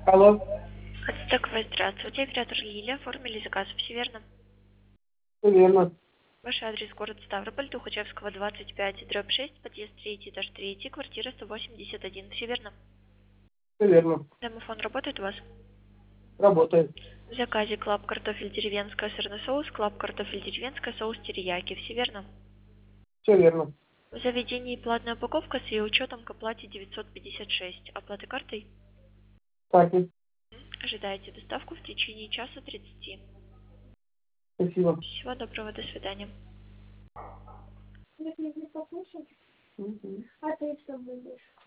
Алло, Такое, здравствуйте, оператор Лилия, оформили заказ, все верно? все верно, Ваш адрес город Ставрополь, Тухачевского, 25, дробь 6, подъезд 3, этаж 3, квартира 181, все верно? все верно. Домофон работает у вас? Работает, В заказе клаб картофель деревенская сырный соус, клаб картофель деревенская соус терияки, все верно? все верно. В заведении платная упаковка с ее учетом к оплате 956, оплаты картой? Кстати, Ожидаете доставку в течение часа 30. спасибо. Всего доброго, до свидания. Мгм. А ты что будешь?